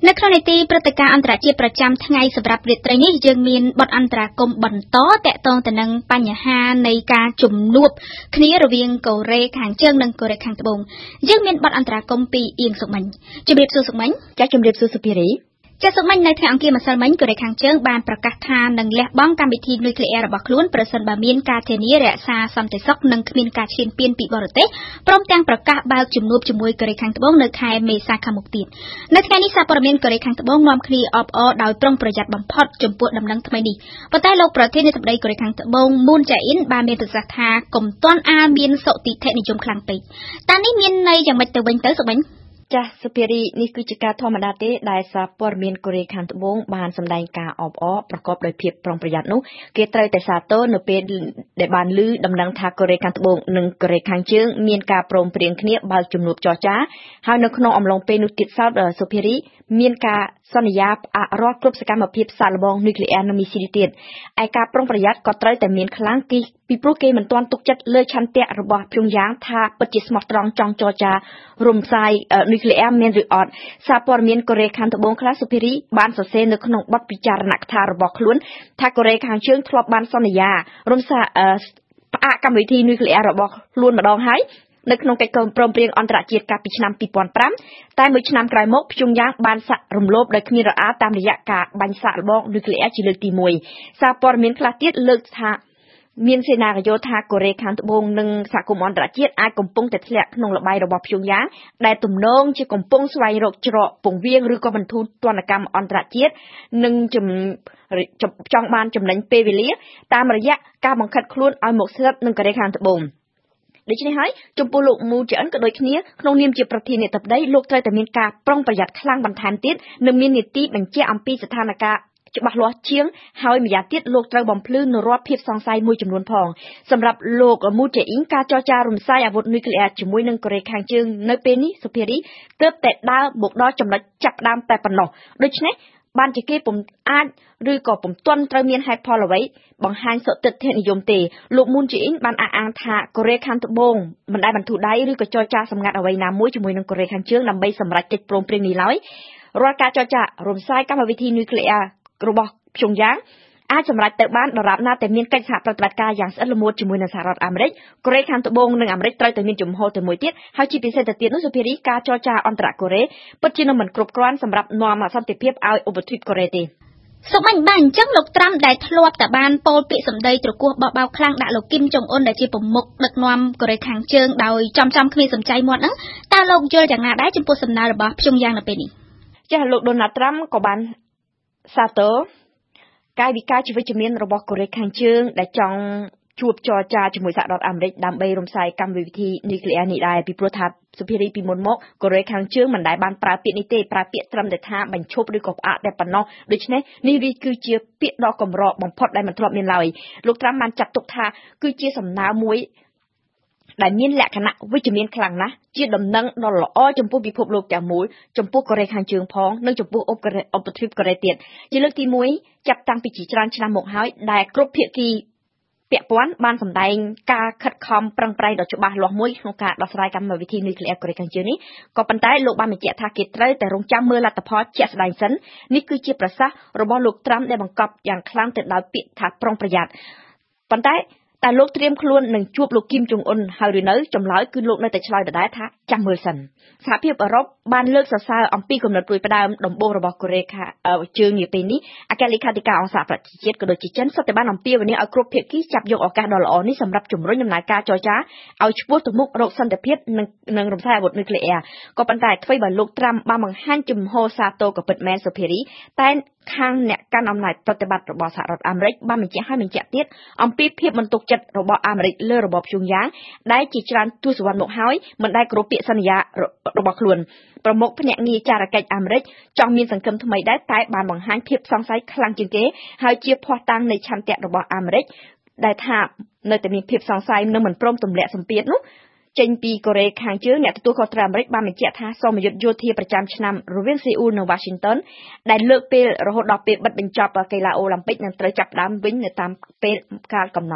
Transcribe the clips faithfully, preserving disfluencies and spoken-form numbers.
នៅក្នុងនីតិព្រឹត្តិការណ៍អន្តរជាតិប្រចាំថ្ងៃសម្រាប់រាត្រីនេះយើងមានបទអន្តរាគមន៍បន្តតាក់ទងទៅនឹងបញ្ហានៃការជំនួបគ្នារវាងកូរ៉េខាងជើងនិងកូរ៉េខាងត្បូងយើងមានបទអន្តរាគមន៍ពីអៀងសុមិញជម្រាបសួរសុមិញចាជម្រាបសួរសុភារីចាសុមិញនៅថ្ងៃអង្គារម្សិលមិញកូរ៉េខាងជើងបានប្រកាសថានឹងលះបង់កម្មវិធីនុយក្លេអ៊ែររបស់ខ្លួនប្រសិនបើមានការធានារក្សាសន្តិសុខនិងគ្មានការឈានពានពីបរទេសព្រមទាំងប្រកាសបើកជំនួបជាមួយកូរ៉េខាងត្បូងនៅខែមេសាខាងមុខទៀតនៅថ្ងៃនេះសារព័ត៌មានកូរ៉េខាងត្បូងនាំគ្នាអបអរដោយប្រុងប្រយ័ត្នបំផុតចំពោះដំណឹងថ្មីនេះប៉ុន្តែលោកប្រធានាធិបតីកូរ៉េខាងត្បូងមូនចៃអ៊ិនបានមានប្រសាសន៍ថាកុំទាន់អាលមានសុតិធិនិយមខ្លាំងពេកតែនេះមានន័យយ៉ាងម៉េចទៅវិញទៅសុមិញចាសសុភារីនេះគឺជាការធម្មតាទេដែលសារព័ត៌មានកូរ៉េខាងត្បូងបានសម្ដែងការអបអរប្រកបដោយភាពប្រុងប្រយ័ត្ននោះគេត្រូវតែសាទរនៅពេលដែលបានឮដំណឹងថាកូរ៉េខាងត្បូងនិងកូរ៉េខាងជើងមានការព្រមព្រៀងគ្នាបើកជំនួបចរចាហើយនៅក្នុងអំឡុងពេលនោះទៀតសោតសុភារីមានការសន្យាផ្អាករាល់គ្រប់សកម្មភាពសាកល្បងនុយក្លេអ៊ែរនិងមីស៊ីលទៀតឯការប្រុងប្រយ័ត្នក៏ត្រូវតែមានខ្លាំងពីពីព្រោះគេមិនទាន់ទុកចិត្តលើឆន្ទៈរបស់ព្យុងយ៉ាងថាពិតជាស្មោះត្រង់ចង់ចរចារំសាយនុយក្លេអ៊ែរមានឬអត់សារព័ត៌មានកូរ៉េខាងត្បូងខ្លះសុភារីបានសរសេរនៅក្នុងបទពិចារណកថារបស់ខ្លួនថាកូរ៉េខាងជើងធ្លាប់បានសន្យារំសាយផ្អាកកម្មវិធីនុយក្លេអ៊ែររបស់ខ្លួនម្ដងហើយនៅក្នុងកិច្ចព្រមព្រៀងអន្តរជាតិកាលពីឆ្នាំពីរពាន់ប្រាំតែមួយឆ្នាំក្រោយមកព្យុងយ៉ាងបានសាក់រំលោភដោយគ្មានរអាតាមរយៈការបាញ់សាកល្បងនុយក្លេអ៊ែរជាលើកទីមួយសារព័ត៌មានខ្លះទៀតលើកថាមានសេណារីយ៉ូថាកូរ៉េខាងត្បូងនិងសហគមន៍អន្តរជាតិអាចកំពុងតែធ្លាក់ក្នុងល្បែងរបស់ព្យុងយ៉ាងដែលទំនងជាកំពុងស្វែងរកច្រកពង្រៀងឬក៏បន្ធូរទណ្ឌកម្មអន្តរជាតិនិងចង់បានចំណេញពេលវេលាតាមរយៈការបង្ខិតខ្លួនឲ្យមកស្និទ្ធនឹងកូរ៉េខាងត្បូងដូច្នេះហើយចំពោះលោកមូចអិនក៏ដូចគ្នាក្នុងនាមជាប្រធានាធិបតីលោកត្រូវតែមានការប្រុងប្រយ័ត្នខ្លាំងបន្ថែមទៀតនិងមាននីតិបញ្ជាក់អំពីស្ថានភាពច្បាស់លាស់ជាងហើយម្យ៉ាងទៀតលោកត្រូវបំភ្លឺនៅរាល់ភាពសង្ស័យមួយចំនួនផងសម្រាប់លោកមូចអ៊ីងការចរចារំសាយអាវុធនុយក្លេអ៊ែរជាមួយនឹងកូរ៉េខាងជើងនៅពេលនេះសុភារីទើបតែដើរមកដល់ចំណុចចាប់ផ្ដើមតែប៉ុណ្ណោះដូច្នេះបានជាគេពុំអាចឬក៏ពុំទាន់ត្រូវមានហេតុផលអ្វីបង្ហាញសុតិធិនិយមទេលោកមូនជេអ៊ីនបានអះអាងថាកូរ៉េខាងត្បូងមិនដែលបន្ធូរដៃឬក៏ចរចាសម្ងាត់អ្វីណាមួយជាមួយនឹងកូរ៉េខាងជើងដើម្បីសម្រេចកិច្ចព្រមព្រៀងនេះឡើយរាល់ការចរចារំសាយកម្មវិធីនុយក្លេអ៊ែររបស់ព្យុងយ៉ាងអាចសម្រេចទៅបានដរាបណាតែមានកិច្ចសហប្រតិបត្តិការយ៉ាងស្អិតល្មួតជាមួយនឹងសហរដ្ឋអាមេរិកកូរ៉េខាងត្បូងនិងអាមេរិកត្រូវតែមានជំហរទៅមួយទៀតហើយជាពិសេសទៅទៀតនោះសុភារីការចរចាអន្តរកូរ៉េពិតជានឹងមិនគ្រប់គ្រាន់សម្រាប់នាំសន្តិភាពឲ្យឧបទ្វីបកូរ៉េទេសុមិញបានអញ្ចឹងលោកត្រាំដែលធ្លាប់តែបានពោលពាក្យសម្ដីត្រគោះបោកបោកខ្លាំងដាក់លោកគីមចុងអ៊ុនដែលជាប្រមុខដឹកនាំកូរ៉េខាងជើងដោយចំចំគ្មានសំចៃមាត់ហ្នឹងតើលោកយល់យ៉ាងណាដែរចំពោះសំណើរបស់ព្យុងយ៉ាងនៅពេលនេះចាស់លោកដូណាល់ត្រាំក៏បានសាទរកាយវិការជាវិជ្ជមានរបស់កូរ៉េខាងជើងដែលចង់ជួបចរចាជាមួយសហរដ្ឋអាមេរិកដើម្បីរំសាយកម្មវិធីនុយក្លេអ៊ែរនេះដែរពីព្រោះថាសុភារីពីមុនមកកូរ៉េខាងជើងមិនដែលបានប្រើពាក្យនេះទេប្រើពាក្យត្រឹមតែថាបញ្ឈប់ឬក៏ផ្អាកតែប៉ុណ្ណោះដូច្នេះនេះវាគឺជាពាក្យដ៏កម្របំផុតដែលមិនធ្លាប់មានឡើយលោកត្រាំបានចាត់ទុកថាគឺជាសំណើមួយដែលមានលក្ខណៈវិជ្ជមានខ្លាំងណាស់ជាដំណឹងដ៏ល្អចំពោះពិភពលោកទាំងមូលចំពោះកូរ៉េខាងជើងផងនិងចំពោះឧបទ្វីបកូរ៉េទៀតជាលើកទីមួយចាប់តាំងពីជាច្រើនឆ្នាំមកហើយដែលគ្រប់ភាគីពាក់ព័ន្ធបានសម្ដែងការខិតខំប្រឹងប្រែងដ៏ច្បាស់លាស់មួយក្នុងការដោះស្រាយកម្មវិធីនុយក្លេអ៊ែរកូរ៉េខាងជើងនេះក៏ប៉ុន្តែលោកបានបញ្ជាក់ថាគេត្រូវតែរងចាំមើលលទ្ធផលជាក់ស្ដែងសិននេះគឺជាប្រសាសន៍របស់លោកត្រាំដែលបង្កប់យ៉ាងខ្លាំងទៅដោយពាក្យថាប្រុងប្រយ័ត្នប៉ុន្តែតែលោកត្រៀមខ្លួននឹងជួបលោកគីមចុងអ៊ុនហើយឬនៅចម្លើយគឺលោកនៅតែឆ្លើយដដែលថាចាំមើលសិនសហភាពអឺរ៉ុបបានលើកសរសើរអំពីគំនិតរួចផ្ដើមដំបូងរបស់កូរ៉េខាងជើងនាពេលនេះអគ្គលេខាធិការអង្គសហប្រជាជាតិក៏ដូចជាចិនសុទ្ធតែបានអំពាវនាវឲ្យគ្រប់ភាគីចាប់យកឱកាសដ៏ល្អនេះសម្រាប់ជំរុញដំណើរការចរចាឲ្យឆ្ពោះទៅមុខរកសន្តិភាពនិងនិងរំសាយអាវុធនុយក្លេអ៊ែរក៏ប៉ុន្តែអ្វីបើលោកត្រាំបានបង្ហាញជំហរសាទរក៏ពិតមែនសុភារីតែខាងអ្នកកាន់អំណាចប្រតិបត្តិរបស់សហរដ្ឋអាមេរិកបានបញ្ជាក់ឲ្យបញ្ជាក់ទៀតអំពីភាពមិនទុកចិត្តរបស់អាមេរិកលើរបបព្យុងយ៉ាងដែលជាច្រើនទសវត្សរ៍មកហើយមិនដែលគោរពពាក្យសន្យារបស់ខ្លួនប្រមុខភ្នាក់ងារចារកិច្ចអាមេរិកចង់មានសង្ឃឹមថ្មីដែរតែបានបង្ហាញភាពសង្ស័យខ្លាំងជាងគេហើយជាភ័ស្តុតាងនៃឆន្ទៈរបស់អាមេរិកដែលថានៅតែមានភាពសង្ស័យនិងមិនព្រមទម្លាក់សម្ពាធនោះចេញពីកូរ៉េខាងជើងអ្នកទទួលខុសត្រូវអាមេរិកបានបញ្ជាក់ថាសមយុទ្ធយោធាប្រចាំឆ្នាំរវាងសេអ៊ូលនិង Washington ដែលលើកពេលរហូតដល់ពេលបិទបញ្ចប់កីឡាអូឡ িম্প ិកនឹងត្រូវចាប់ផ្ដើមវិញនៅតាមពេលកាលកំណត់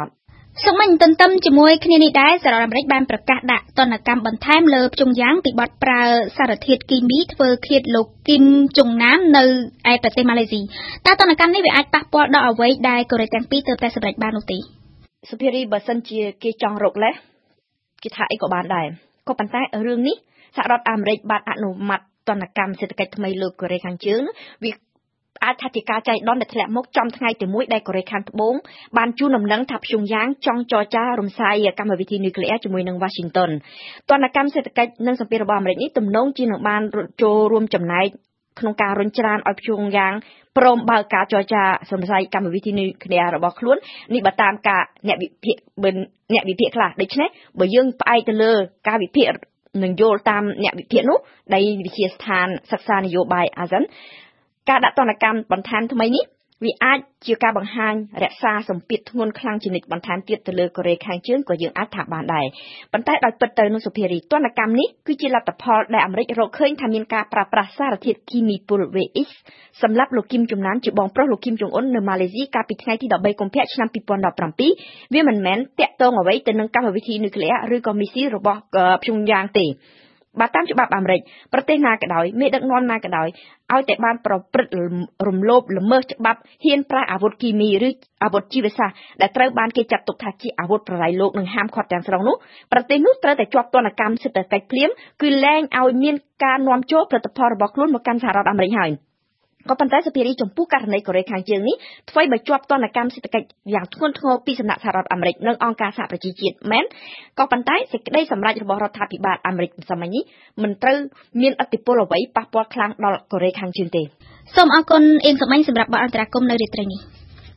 សូមមិនទន្ទឹមជាមួយគ្នានេះដែរសហរដ្ឋអាមេរិកបានប្រកាសដាក់ទណ្ឌកម្មបន្ថែមលើព្យុងយ៉ាងពីបទប្រើសារធាតុគីមីធ្វើឃាតលោកគីមចុងណាមនៅឯប្រទេសម៉ាឡេស៊ីតើទណ្ឌកម្មនេះវាអាចប៉ះពាល់ដល់អ្វីដែលកូរ៉េទាំងពីរទើបតែសម្រេចបាននោះទេសុភារីបើសិនជាគេចង់រកលេសគេថាអីក៏បានដែរក៏ប៉ុន្តែរឿងនេះសហរដ្ឋអាមេរិកបានអនុម័តទណ្ឌកម្មសេដ្ឋកិច្ចថ្មីលើកូរ៉េខាងជើងវាអាចថាជាការចៃដន្យដែលធ្លាក់មកចំថ្ងៃទីមួយដែលកូរ៉េខាងត្បូងបានជូនដំណឹងថាព្យុងយ៉ាងចង់ចរចារំសាយកម្មវិធីនុយក្លេអ៊ែរជាមួយនឹង Washington ទណ្ឌកម្មសេដ្ឋកិច្ចនិងសម្ពាធរបស់អាមេរិកនេះទំនងជានឹងបានចូលរួមចំណែកក្នុងការរុញច្រានឲ្យព្យុងយ៉ាងព្រមបើកការចរចារំសាយកម្មវិធីនុយក្លេអ៊ែររបស់ខ្លួននេះបើតាមការអ្នកវិភាគអ្នកវិភាគខ្លះដូច្នេះបើយើងផ្អែកទៅលើការវិភាគនឹងយល់តាមអ្នកវិភាគនោះដែលវិទ្យាស្ថានសិក្សានយោបាយអាស៊ានការដាក់ទណ្ឌកម្មបន្ថែមថ្មីនេះវាអាចជាការបង្ហាញរក្សាសម្ពាធធ្ងន់ខ្លាំងជានិច្ចបន្ថែមទៀតទៅលើកូរ៉េខាងជើងក៏យើងអាចថាបានដែរប៉ុន្តែដោយពិតទៅនោះសុភារីទណ្ឌកម្មនេះគឺជាលទ្ធផលដែលអាមេរិករកឃើញថាមានការប្រើប្រាស់សារធាតុគីមីពុល วี เอช សម្រាប់លោកគីមចុងណាមជាបងប្រុសលោកគីមចុងអ៊ុននៅម៉ាឡេស៊ីកាលពីថ្ងៃទី13កុម្ភៈឆ្នាំ2017វាមិនមែនតាក់ទងអ្វីទៅនឹងកម្មវិធីនុយក្លេអ៊ែរឬក៏មីស៊ីលរបស់ព្យុងយ៉ាងទេបើតាមច្បាប់អាមេរិកប្រទេសណាក៏ដោយមេដឹកនាំណាក៏ដោយឲ្យតែបានប្រព្រឹត្តរំលោភល្មើសច្បាប់ហ៊ានប្រើអាវុធគីមីឬអាវុធជីវសាស្ត្រដែលត្រូវបានគេចាត់ទុកថាជាអាវុធប្រឡាយលោកនិងហាមឃាត់ទាំងស្រុងនោះប្រទេសនោះត្រូវតែជាប់ទណ្ឌកម្មសេដ្ឋកិច្ចភ្លាមគឺលែងឲ្យមានការនាំចូលផលិតផលរបស់ខ្លួនមកកាន់សហរដ្ឋអាមេរិកហើយក៏ប៉ុន្តែសុភារីចំពោះករណីកូរ៉េខាងជើងនេះធ្វើឲ្យបើជាប់ទណ្ឌកម្មសេដ្ឋកិច្ចយ៉ាងធ្ងន់ធ្ងរពីសំណាក់សហរដ្ឋអាមេរិកនិងអង្គការសហប្រជាជាតិមែនក៏ប៉ុន្តែសេចក្តីសម្រេចរបស់រដ្ឋាភិបាលអាមេរិកសម័យនេះមិនត្រូវមានឥទ្ធិពលអ្វីប៉ះពាល់ខ្លាំងដល់កូរ៉េខាងជើងទេសូមអរគុណអៀងសម័យសម្រាប់បទអន្តរាគមន៍នៅរាត្រីនេះ